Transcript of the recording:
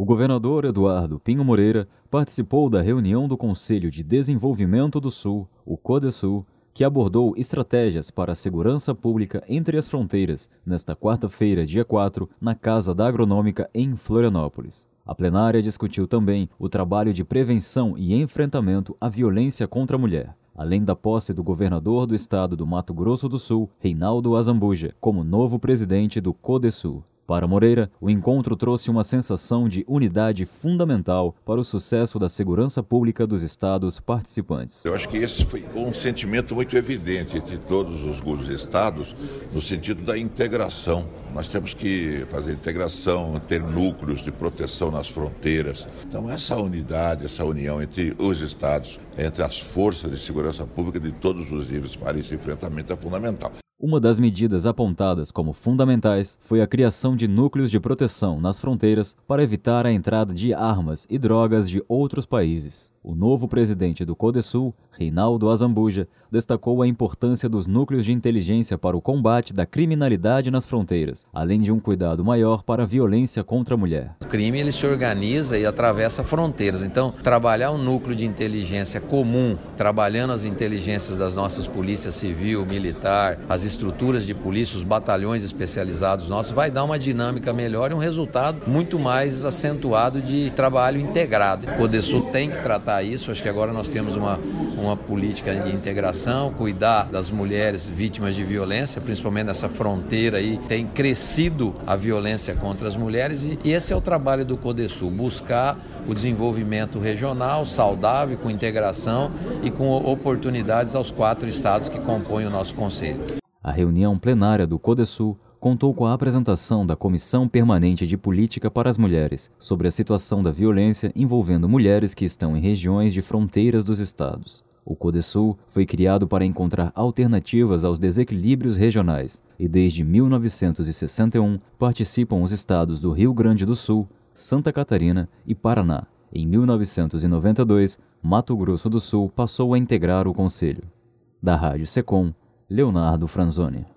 O governador Eduardo Pinho Moreira participou da reunião do Conselho de Desenvolvimento do Sul, o CODESUL, que abordou estratégias para a segurança pública entre as fronteiras nesta quarta-feira, dia 4, na Casa da Agronômica em Florianópolis. A plenária discutiu também o trabalho de prevenção e enfrentamento à violência contra a mulher, além da posse do governador do estado do Mato Grosso do Sul, Reinaldo Azambuja, como novo presidente do CODESUL. Para Moreira, o encontro trouxe uma sensação de unidade fundamental para o sucesso da segurança pública dos estados participantes. Eu acho que esse foi um sentimento muito evidente entre todos os estados, no sentido da integração. Nós temos que fazer integração, ter núcleos de proteção nas fronteiras. Então essa unidade, essa união entre os estados, entre as forças de segurança pública de todos os níveis para esse enfrentamento é fundamental. Uma das medidas apontadas como fundamentais foi a criação de núcleos de proteção nas fronteiras para evitar a entrada de armas e drogas de outros países. O novo presidente do CODESUL, Reinaldo Azambuja, destacou a importância dos núcleos de inteligência para o combate da criminalidade nas fronteiras, além de um cuidado maior para a violência contra a mulher. O crime ele se organiza e atravessa fronteiras, então trabalhar um núcleo de inteligência comum, trabalhando as inteligências das nossas polícias civil, militar, as estruturas de polícia, os batalhões especializados nossos, vai dar uma dinâmica melhor e um resultado muito mais acentuado de trabalho integrado. O CODESUL tem que tratar isso, acho que agora nós temos uma política de integração, cuidar das mulheres vítimas de violência, principalmente nessa fronteira aí, tem crescido a violência contra as mulheres e esse é o trabalho do CODESUL, buscar o desenvolvimento regional, saudável, com integração e com oportunidades aos 4 estados que compõem o nosso conselho. A reunião plenária do CODESUL contou com a apresentação da Comissão Permanente de Política para as Mulheres sobre a situação da violência envolvendo mulheres que estão em regiões de fronteiras dos estados. O CODESUL foi criado para encontrar alternativas aos desequilíbrios regionais e desde 1961 participam os estados do Rio Grande do Sul, Santa Catarina e Paraná. Em 1992, Mato Grosso do Sul passou a integrar o Conselho. Da Rádio Secom, Leonardo Franzoni.